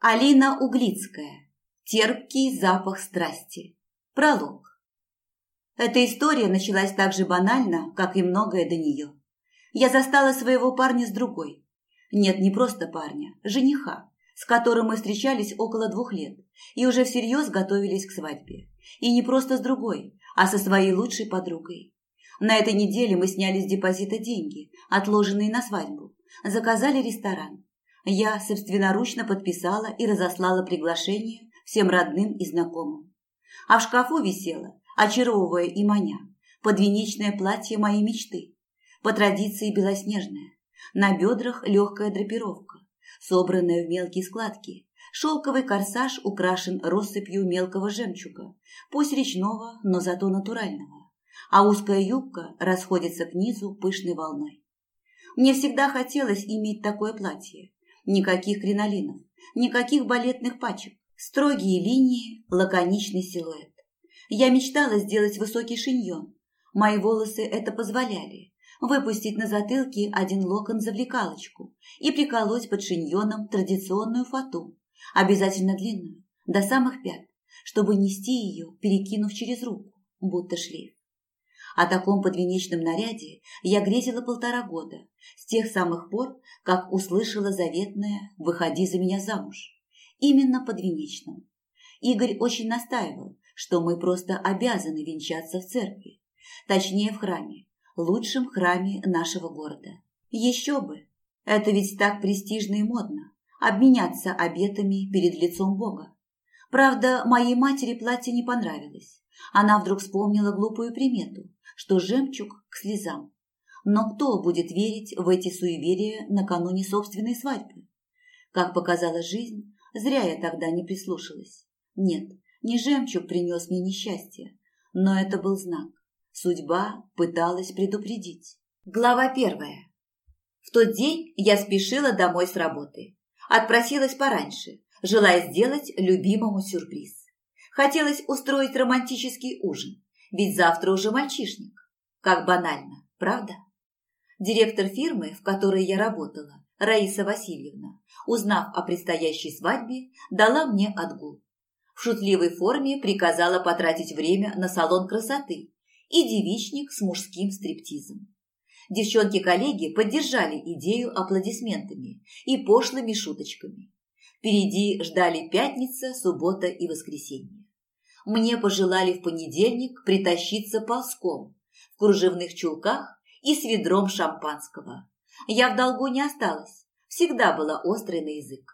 Алина Углицкая. Терпкий запах страсти. Пролог. Эта история началась так же банально, как и многое до нее. Я застала своего парня с другой. Нет, не просто парня, жениха, с которым мы встречались около 2 лет и уже всерьез готовились к свадьбе. И не просто с другой, а со своей лучшей подругой. На этой неделе мы сняли с депозита деньги, отложенные на свадьбу, заказали ресторан. Я собственноручно подписала и разослала приглашение всем родным и знакомым. А в шкафу висело, очаровывая и маня, подвенечное платье моей мечты. По традиции белоснежное, на бедрах легкая драпировка, собранная в мелкие складки. Шелковый корсаж украшен россыпью мелкого жемчуга, пусть речного, но зато натурального. А узкая юбка расходится к низу пышной волной. Мне всегда хотелось иметь такое платье. Никаких кринолинов, никаких балетных пачек, строгие линии, лаконичный силуэт. Я мечтала сделать высокий шиньон. Мои волосы это позволяли. Выпустить на затылке один локон завлекалочку и приколоть под шиньоном традиционную фату, обязательно длинную, до самых пят, чтобы нести ее, перекинув через руку, будто шлейф. О таком подвенечном наряде я грезила 1,5 года, с тех самых пор, как услышала заветное «выходи за меня замуж». Именно подвенечном. Игорь очень настаивал, что мы просто обязаны венчаться в церкви, точнее в храме, лучшем храме нашего города. Еще бы! Это ведь так престижно и модно – обменяться обетами перед лицом Бога. Правда, моей матери платье не понравилось. Она вдруг вспомнила глупую примету, что жемчуг к слезам. Но кто будет верить в эти суеверия накануне собственной свадьбы? Как показала жизнь, зря я тогда не прислушалась. Нет, не жемчуг принес мне несчастье, но это был знак. Судьба пыталась предупредить. Глава 1. В тот день я спешила домой с работы. Отпросилась пораньше, желая сделать любимому сюрприз. Хотелось устроить романтический ужин, ведь завтра уже мальчишник. Как банально, правда? Директор фирмы, в которой я работала, Раиса Васильевна, узнав о предстоящей свадьбе, дала мне отгул. В шутливой форме приказала потратить время на салон красоты и девичник с мужским стриптизом. Девчонки-коллеги поддержали идею аплодисментами и пошлыми шуточками. Впереди ждали пятница, суббота и воскресенье. Мне пожелали в понедельник притащиться ползком, в кружевных чулках и с ведром шампанского. Я в долгу не осталась, всегда была острой на язык.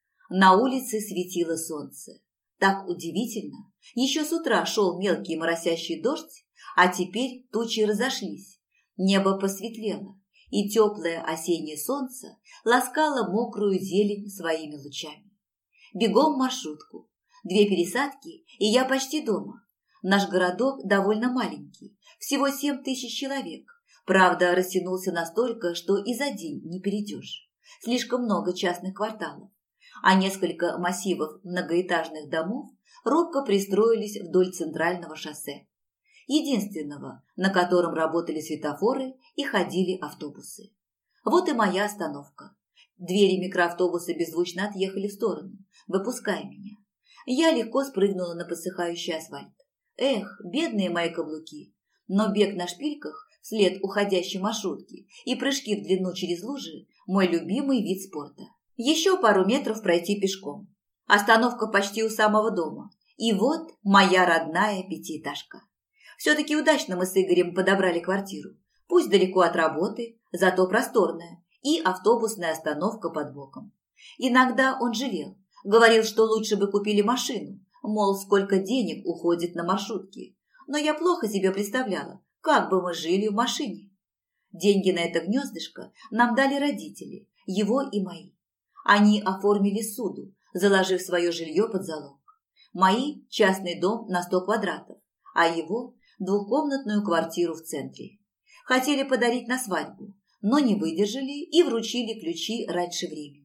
На улице светило солнце. Так удивительно, еще с утра шел мелкий моросящий дождь, а теперь тучи разошлись, небо посветлело, и теплое осеннее солнце ласкало мокрую зелень своими лучами. Бегом в маршрутку. 2 пересадки, и я почти дома. Наш городок довольно маленький, всего 7 тысяч человек. Правда, растянулся настолько, что и за день не перейдешь. Слишком много частных кварталов, а несколько массивов многоэтажных домов робко пристроились вдоль центрального шоссе. Единственного, на котором работали светофоры и ходили автобусы. Вот и моя остановка. Двери микроавтобуса беззвучно отъехали в сторону, выпуская меня. Я легко спрыгнула на подсыхающий асфальт. Эх, бедные мои каблуки! Но бег на шпильках вслед уходящей маршрутки и прыжки в длину через лужи – мой любимый вид спорта. Еще пару метров пройти пешком. Остановка почти у самого дома. И вот моя родная 5-этажка. Все-таки удачно мы с Игорем подобрали квартиру. Пусть далеко от работы, зато просторная, и автобусная остановка под боком. Иногда он жалел. Говорил, что лучше бы купили машину, мол, сколько денег уходит на маршрутки. Но я плохо себе представляла, как бы мы жили в машине. Деньги на это гнездышко нам дали родители, его и мои. Они оформили суду, заложив свое жилье под залог. Мои – частный дом на 100 квадратов, а его – 2-комнатную квартиру в центре. Хотели подарить на свадьбу, но не выдержали и вручили ключи раньше времени.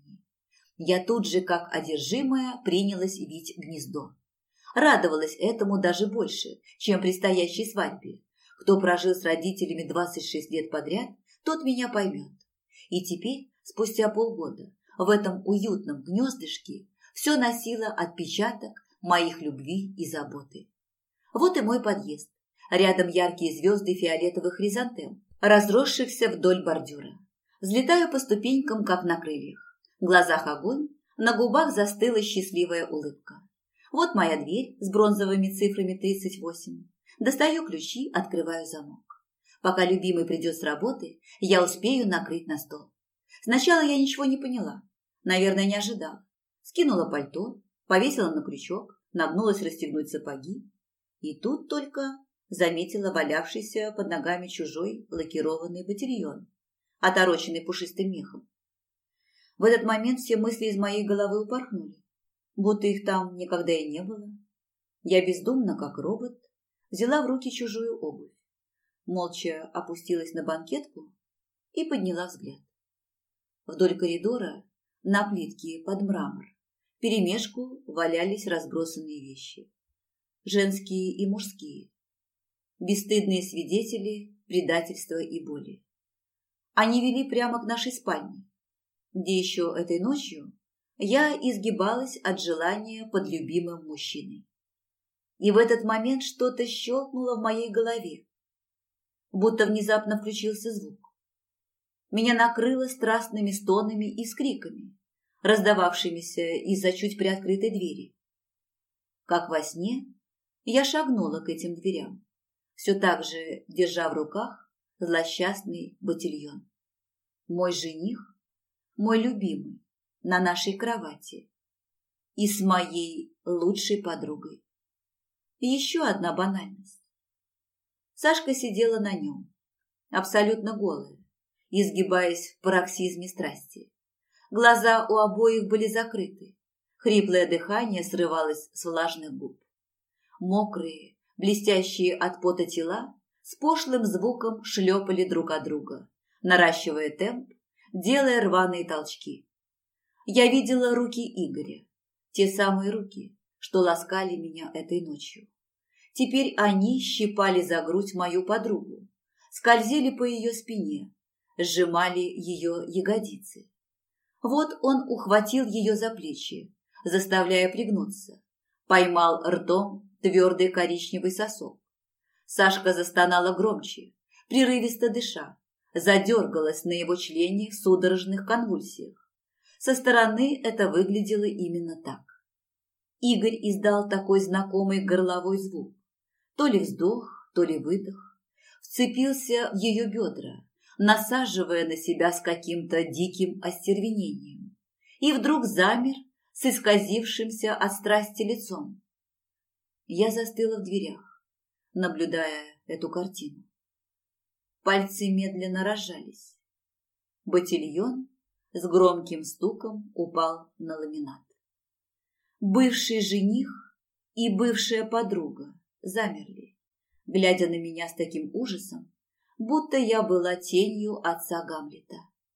Я тут же, как одержимая, принялась вить гнездо. Радовалась этому даже больше, чем предстоящей свадьбе. Кто прожил с родителями 26 лет подряд, тот меня поймет. И теперь, спустя полгода, в этом уютном гнездышке Все носило отпечаток моих любви и заботы. Вот и мой подъезд. Рядом яркие звезды фиолетовых хризантем, разросшихся вдоль бордюра. Взлетаю по ступенькам, как на крыльях. В глазах огонь, на губах застыла счастливая улыбка. Вот моя дверь с бронзовыми цифрами 38. Достаю ключи, открываю замок. Пока любимый придет с работы, я успею накрыть на стол. Сначала я ничего не поняла. Наверное, не ожидала. Скинула пальто, повесила на крючок, нагнулась расстегнуть сапоги. И тут только заметила валявшийся под ногами чужой лакированный ботильон, отороченный пушистым мехом. В этот момент все мысли из моей головы упорхнули, будто их там никогда и не было. Я бездумно, как робот, взяла в руки чужую обувь, молча опустилась на банкетку и подняла взгляд. Вдоль коридора на плитке под мрамор вперемешку валялись разбросанные вещи. Женские и мужские. Бесстыдные свидетели предательства и боли. Они вели прямо к нашей спальне, где еще этой ночью я изгибалась от желания под любимым мужчиной. И в этот момент что-то щелкнуло в моей голове, будто внезапно включился звук. Меня накрыло страстными стонами и скриками, раздававшимися из-за чуть приоткрытой двери. Как во сне, я шагнула к этим дверям, все так же держа в руках злосчастный ботильон. Мой жених, мой любимый, на нашей кровати и с моей лучшей подругой. И еще одна банальность. Сашка сидела на нем, абсолютно голая, изгибаясь в пароксизме страсти. Глаза у обоих были закрыты, хриплое дыхание срывалось с влажных губ. Мокрые, блестящие от пота тела с пошлым звуком шлепали друг от друга, наращивая темп, делая рваные толчки. Я видела руки Игоря, те самые руки, что ласкали меня этой ночью. Теперь они щипали за грудь мою подругу, скользили по ее спине, сжимали ее ягодицы. Вот он ухватил ее за плечи, заставляя пригнуться, поймал ртом твердый коричневый сосок. Сашка застонала громче, прерывисто дыша, задергалась на его члене в судорожных конвульсиях. Со стороны это выглядело именно так. Игорь издал такой знакомый горловой звук. То ли вздох, то ли выдох. Вцепился в ее бедра, насаживая на себя с каким-то диким остервенением. И вдруг замер с исказившимся от страсти лицом. Я застыла в дверях, наблюдая эту картину. Пальцы медленно разжались. Ботильон с громким стуком упал на ламинат. Бывший жених и бывшая подруга замерли, глядя на меня с таким ужасом, будто я была тенью отца Гамлета.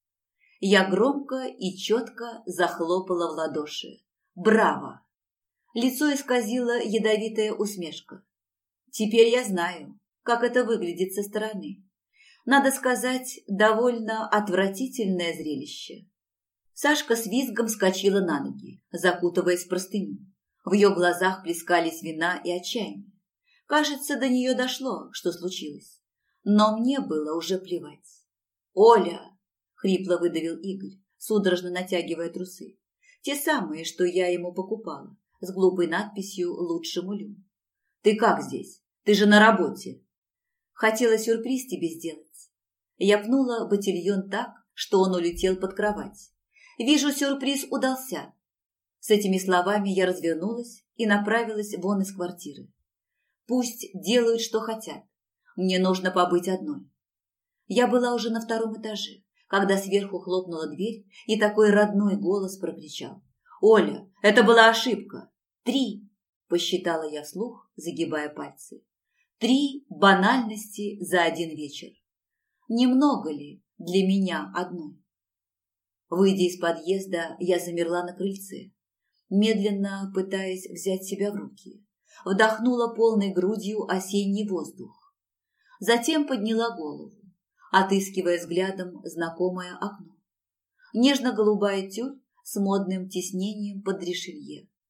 Я громко и четко захлопала в ладоши. «Браво!» Лицо исказило ядовитая усмешка. Теперь я знаю, как это выглядит со стороны. Надо сказать, довольно отвратительное зрелище. Сашка с визгом вскочила на ноги, закутываясь в простыню. В ее глазах плескались вина и отчаяние. Кажется, до нее дошло, что случилось. Но мне было уже плевать. «Оля!» – хрипло выдавил Игорь, судорожно натягивая трусы. Те самые, что я ему покупала, с глупой надписью «Лучше мулю». «Ты как здесь? Ты же на работе!» Хотела сюрприз тебе сделать. Я пнула ботильон так, что он улетел под кровать. Вижу, сюрприз удался. С этими словами я развернулась и направилась вон из квартиры. Пусть делают, что хотят. Мне нужно побыть одной. Я была уже на втором этаже, когда сверху хлопнула дверь, и такой родной голос прокричал: «Оля, это была ошибка! 3!» – посчитала я вслух, загибая пальцы. 3 банальности за один вечер. Немного ли для меня одной? Выйдя из подъезда, я замерла на крыльце, медленно пытаясь взять себя в руки. Вдохнула полной грудью осенний воздух. Затем подняла голову, отыскивая взглядом знакомое окно. Нежно-голубая тюль с модным тиснением под решелье.